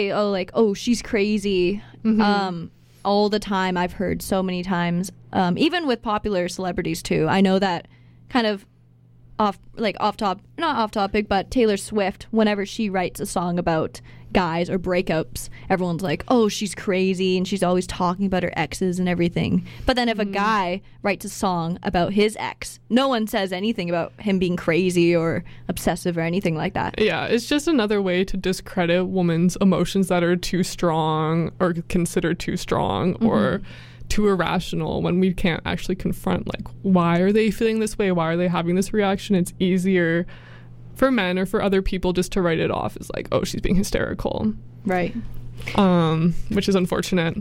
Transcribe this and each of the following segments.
oh, like, oh, she's crazy. All the time. I've heard so many times, even with popular celebrities too. I know that kind of not off topic, but Taylor Swift, whenever she writes a song about guys or breakups, everyone's like, oh, she's crazy, and she's always talking about her exes and everything. But then if a guy writes a song about his ex, no one says anything about him being crazy or obsessive or anything like that. Yeah, it's just another way to discredit women's emotions that are too strong or considered too strong or too irrational, when we can't actually confront, like, why are they feeling this way? Why are they having this reaction? It's easier for men or for other people just to write it off as like, oh, she's being hysterical. Right. Which is unfortunate.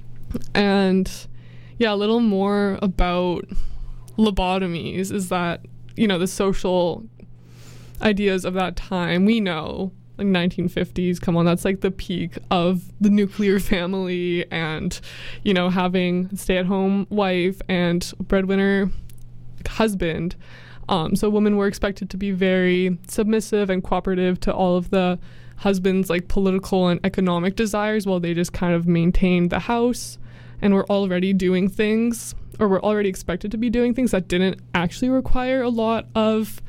And yeah, a little more about lobotomies is that, you know, the social ideas of that time, we know, like 1950s, come on, that's like the peak of the nuclear family and, you know, having a stay-at-home wife and breadwinner husband. So women were expected to be very submissive and cooperative to all of the husband's like political and economic desires, while they just kind of maintained the house and were already doing things, or were already expected to be doing things that didn't actually require a lot of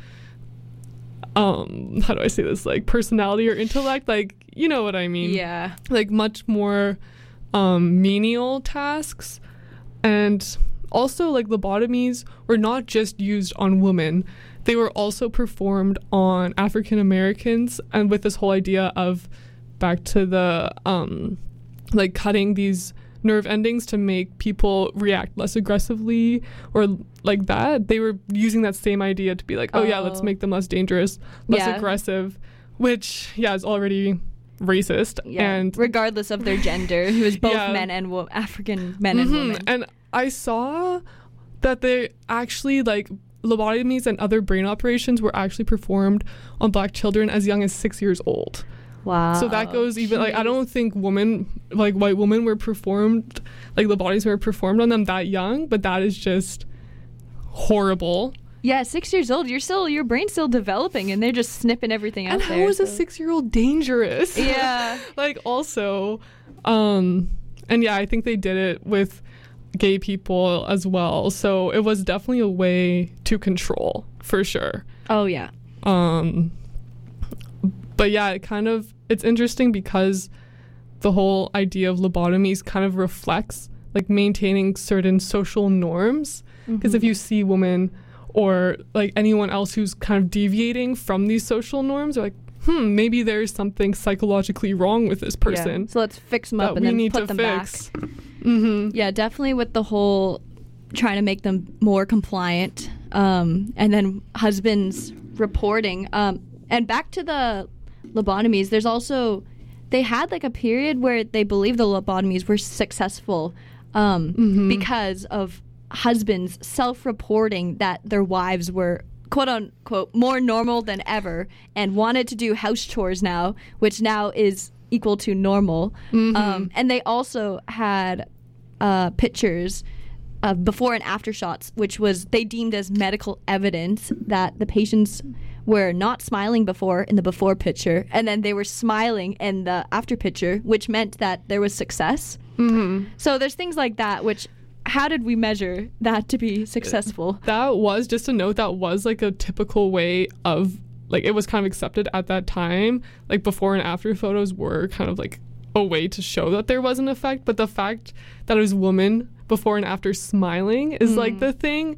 how do I say this, like personality or intellect, like, you know what I mean? Yeah. Like much more menial tasks. And also, like, lobotomies were not just used on women, they were also performed on African Americans, and with this whole idea of, back to the like cutting these nerve endings to make people react less aggressively or like that. They were using that same idea to be like, oh yeah, let's make them less dangerous, less aggressive, which is already racist. And regardless of their gender, it was both men and African men and women. And I saw that they actually, like, lobotomies and other brain operations were actually performed on Black children as young as 6 years old. Wow. So that goes even, like, I don't think white women were performed, like, lobotomies were performed on them that young, but that is just horrible. Yeah, 6 years old, your brain's still developing, and they're just snipping everything out there. And how is a 6-year-old dangerous? Yeah. Like, also, and yeah, I think they did it with gay people as well. So it was definitely a way to control, for sure. Oh, yeah. But yeah, it's interesting because the whole idea of lobotomies kind of reflects like maintaining certain social norms. Because if you see women or like anyone else who's kind of deviating from these social norms, you're like, maybe there's something psychologically wrong with this person. Yeah. So let's fix them up and then put them back. Yeah, definitely with the whole trying to make them more compliant, and then husbands reporting. And back to the lobotomies, there's also, they had like a period where they believed the lobotomies were successful because of husbands self-reporting that their wives were quote unquote more normal than ever and wanted to do house chores now, which now is equal to normal. And they also had pictures of before and after shots, which was they deemed as medical evidence that the patients were not smiling before in the before picture, and then they were smiling in the after picture, which meant that there was success. So there's things like that, which, how did we measure that to be successful? That was, just a note, that was like a typical way of, like, it was kind of accepted at that time. Like, before and after photos were kind of like a way to show that there was an effect, but the fact that it was women before and after smiling is like the thing.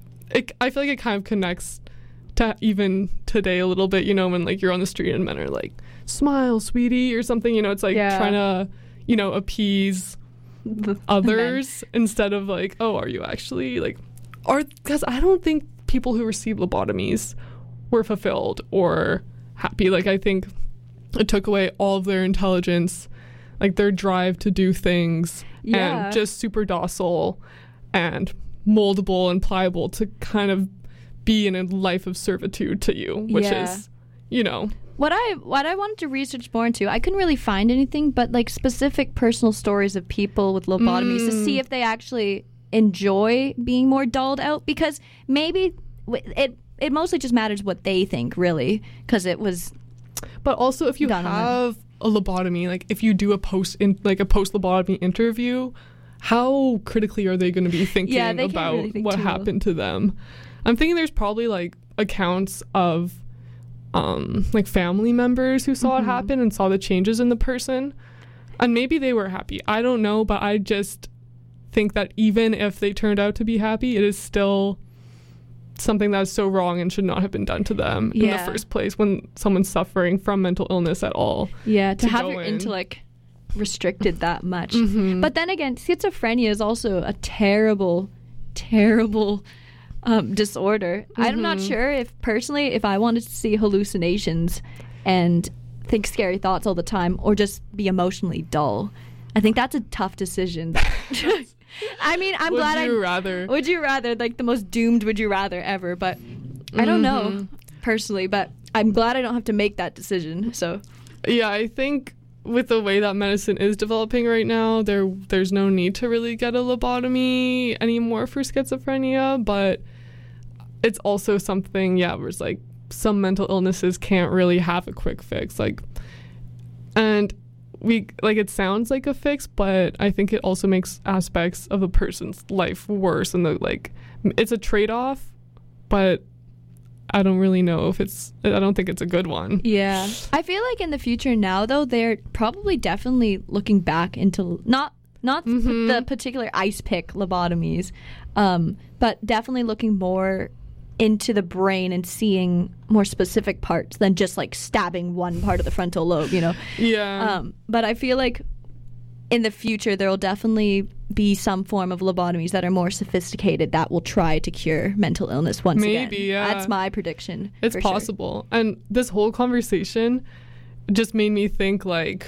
I feel like it kind of connects to even today a little bit, you know, when like you're on the street and men are like, smile, sweetie, or something, you know, it's like trying to, you know, appease others instead of like, oh, are you actually like, because I don't think people who receive lobotomies were fulfilled or happy. Like, I think it took away all of their intelligence, like their drive to do things, and just super docile and moldable and pliable to kind of be in a life of servitude to you, which is, you know. What I wanted to research more into, I couldn't really find anything but like specific personal stories of people with lobotomies to see if they actually enjoy being more dulled out, because maybe it mostly just matters what they think, really, because it was. But also, if you have a lobotomy, like if you do a post lobotomy interview, how critically are they going to be thinking about really what happened to them? I'm thinking there's probably like accounts of like family members who saw it happen and saw the changes in the person, and maybe they were happy. I don't know, but I just think that even if they turned out to be happy, it is still something that's so wrong and should not have been done to them in the first place when someone's suffering from mental illness at all. Yeah, to have your intellect restricted that much. But then again, schizophrenia is also a terrible disorder. I'm not sure if I wanted to see hallucinations and think scary thoughts all the time or just be emotionally dull. I think that's a tough decision. I mean, I'm glad would you rather, like the most doomed would you rather ever, but I don't know personally, but I'm glad I don't have to make that decision. So yeah, I think with the way that medicine is developing right now, there's no need to really get a lobotomy anymore for schizophrenia, but it's also something, where it's like some mental illnesses can't really have a quick fix. And it sounds like a fix, but I think it also makes aspects of a person's life worse. And it's a trade-off, but I don't really know if I don't think it's a good one. Yeah. I feel like in the future now, though, they're probably definitely looking back into not the particular ice pick lobotomies, but definitely looking more into the brain and seeing more specific parts than just like stabbing one part of the frontal lobe, Yeah. But I feel like in the future there will definitely be some form of lobotomies that are more sophisticated that will try to cure mental illness once again. Maybe, yeah. That's my prediction. It's possible. Sure. And this whole conversation just made me think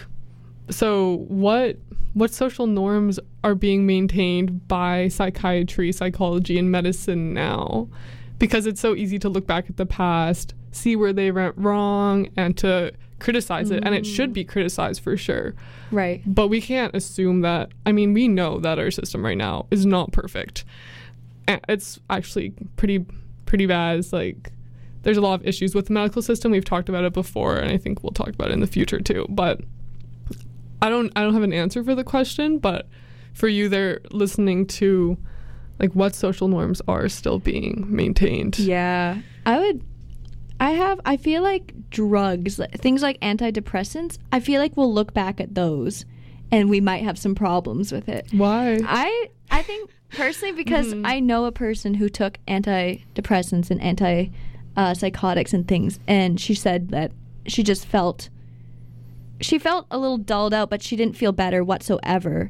so what social norms are being maintained by psychiatry, psychology, and medicine now? Because it's so easy to look back at the past, see where they went wrong, and to criticize it. And it should be criticized for sure. Right. But we can't assume that. I mean, we know that our system right now is not perfect. And it's actually pretty bad. It's there's a lot of issues with the medical system. We've talked about it before, and I think we'll talk about it in the future too. But I don't have an answer for the question, but for you there listening to what social norms are still being maintained. Yeah. I feel like drugs, things like antidepressants, I feel like we'll look back at those and we might have some problems with it. Why? I think personally because I know a person who took antidepressants and antipsychotics and things, and she said that she just felt a little dulled out, but she didn't feel better whatsoever.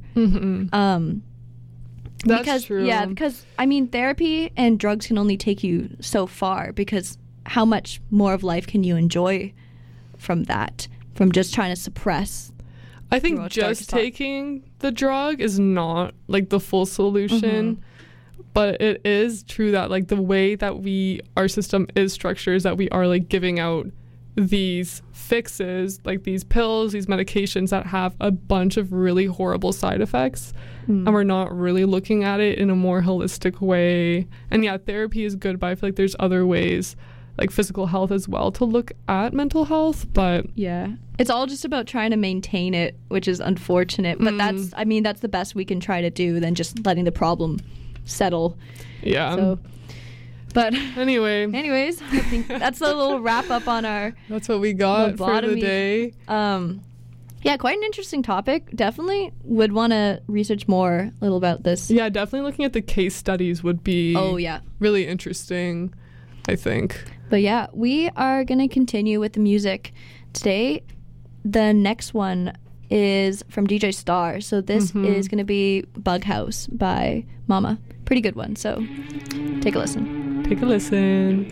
That's true. Yeah, because I mean, therapy and drugs can only take you so far, because how much more of life can you enjoy from that, from just trying to suppress? I think just taking the drug is not the full solution, but it is true that the way that our system is structured is that we are giving out these fixes, these pills, these medications that have a bunch of really horrible side effects, and we're not really looking at it in a more holistic way. And yeah, therapy is good, but I feel like there's other ways, physical health as well, to look at mental health. But yeah, it's all just about trying to maintain it, which is unfortunate, but that's the best we can try to do than just letting the problem settle. Yeah. So, but anyways, I think that's a little wrap up on our that's what we got for the day. Yeah, quite an interesting topic. Definitely would want to research more a little about this. Yeah, definitely looking at the case studies would be really interesting, I think. But yeah, we are going to continue with the music today. The next one is from DJ Star. So this is going to be Bug House by Mama. Pretty good one. So take a listen. Take a listen.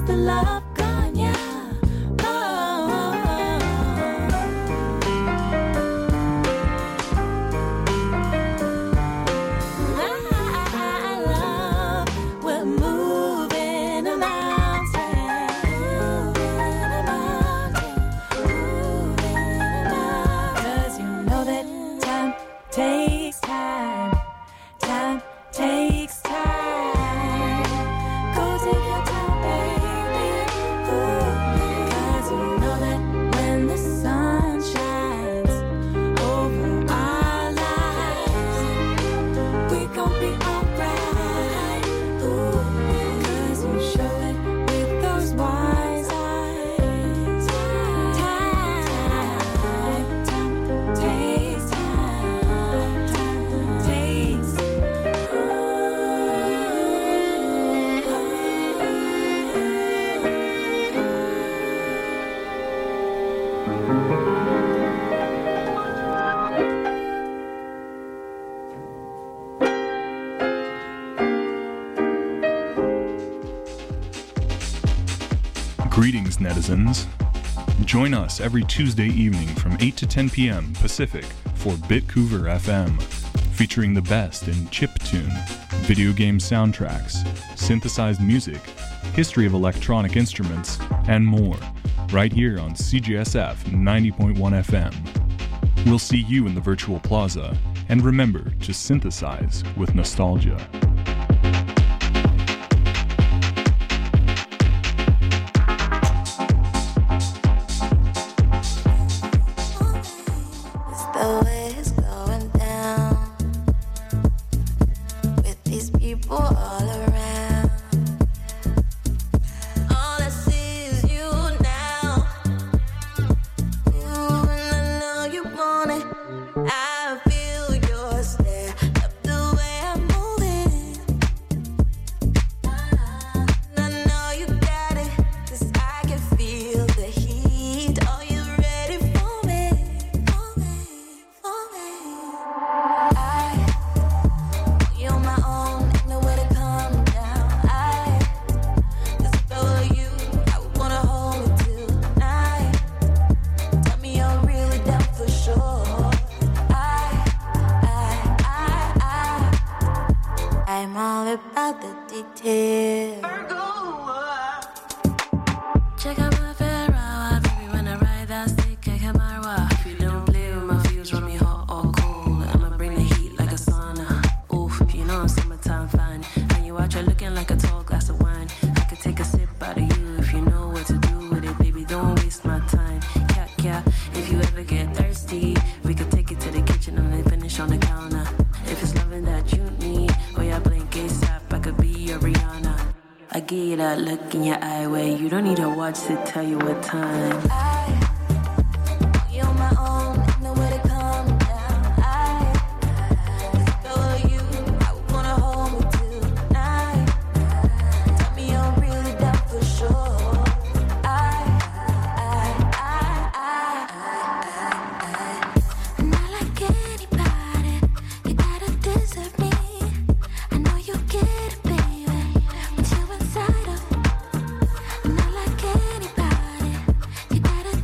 the love gone, yeah. Greetings, netizens. Join us every Tuesday evening from 8 to 10 p.m. Pacific for Bitcouver FM, featuring the best in chiptune, video game soundtracks, synthesized music, history of electronic instruments, and more, right here on CJSF 90.1 FM. We'll see you in the virtual plaza, and remember to synthesize with nostalgia. Look in your eye where you don't need a watch to tell you what time. You're my own, nowhere to come down. If I were you, I would wanna hold me tonight. Tell me you're really down for sure. Not like anybody, you gotta deserve me. I know you get it, baby, but you inside of. Not like anybody, you gotta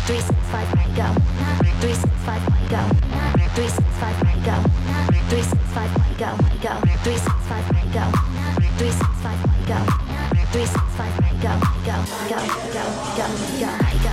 365 party go. 365 party go. 365 party go. 365 party go. 365 party go. 365 party go. 365 party go. Go go go go go go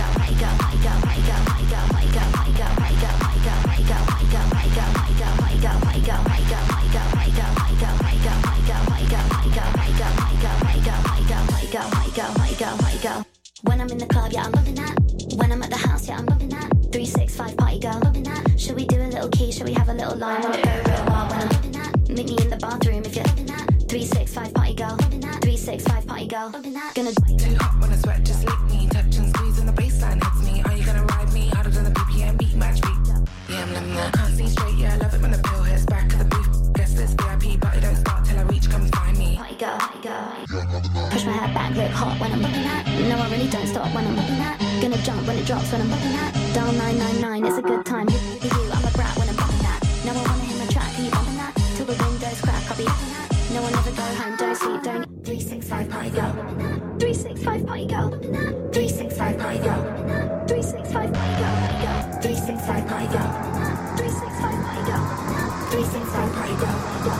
When I'm in the club, yeah, I'm loving that. When I'm at the house, yeah, I'm loving that. 365 party girl, loving that. Should we do a little key? Should we have a little line? Wanna go real wild when I'm loving that. Meet me in the bathroom if you're loving that. 365 party girl, loving that. 365 party girl, loving that. Gonna too hot when I sweat, just lick me, touch and squeeze and the baseline hits me. Are you gonna ride me harder than the BPM beat match beat? Yeah, I'm loving that. Can't see straight, yeah, I love it when the pill hits back at the booth. Guess this VIP, but it don't start till I reach, come find me. Party girl, party girl. Push my hair back, look hot when I'm looking at. No, I really don't stop when I'm looking at. Gonna jump when it drops when I'm looking at. Dial 999, it's a good time. Who you? I'm a brat when I'm bumping that. No, I wanna hit my track, can you bumping that? Till the windows crack, I'll be having that. No, I'll never go home, don't sleep, don't. 365 party girl. 365 party girl. 365 party girl. 365 party girl. 365 party girl. 365 party girl. 365 party girl.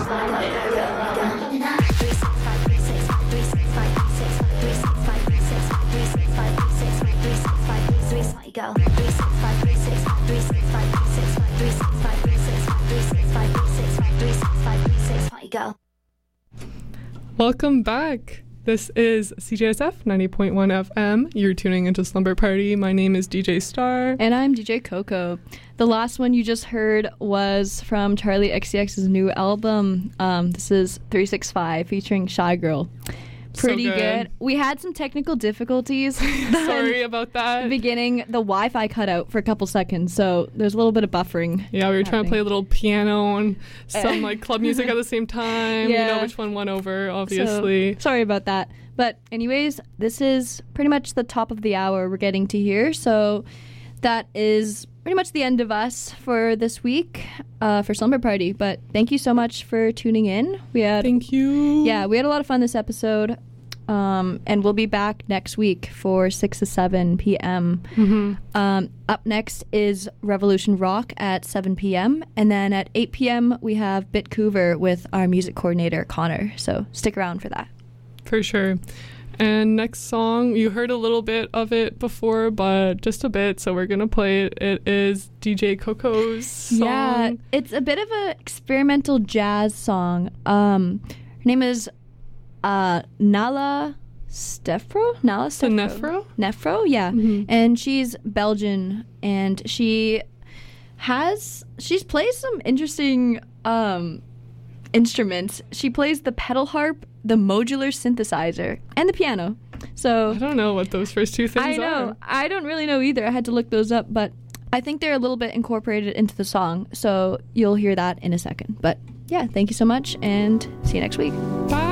365 Welcome back. This is CJSF 90.1 FM. You're tuning into Slumber Party. My name is DJ Star. And I'm DJ Coco. The last one you just heard was from Charlie XCX's new album. This is 365 featuring Shy Girl. Pretty So good. We had some technical difficulties. Sorry about that. At the beginning, the Wi-Fi cut out for a couple seconds, so there's a little bit of buffering. Yeah, we were trying to play a little piano and Eh. some like club music at the same time. Yeah. You know which one won over, obviously. So, sorry about that. But anyways, this is pretty much the top of the hour we're getting to here. So that is pretty much the end of us for this week for Slumber Party. But thank you so much for tuning in. Thank you. Yeah, we had a lot of fun this episode. And we'll be back next week for 6 to 7 p.m. Up next is Revolution Rock at 7 p.m. And then at 8 p.m. we have Bitcouver with our music coordinator, Connor. So stick around for that. For sure. And next song, you heard a little bit of it before, but just a bit, so we're going to play it. It is DJ Coco's song. Yeah, it's a bit of an experimental jazz song. Her name is Nala Stefro? Nala Stefro? Nefro, yeah. And she's Belgian, and she plays some interesting instruments. She plays the pedal harp, the modular synthesizer, and the piano. So I don't know what those first two things I know. are. I don't really know either. I had to look those up, but I think they're a little bit incorporated into the song. So you'll hear that in a second. But yeah, thank you so much, and see you next week. Bye.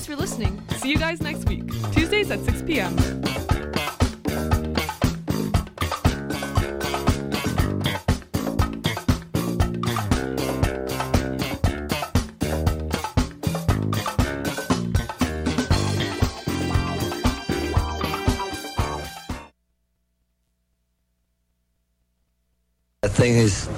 for listening. See you guys next week, Tuesdays at 6 p.m. The thing is,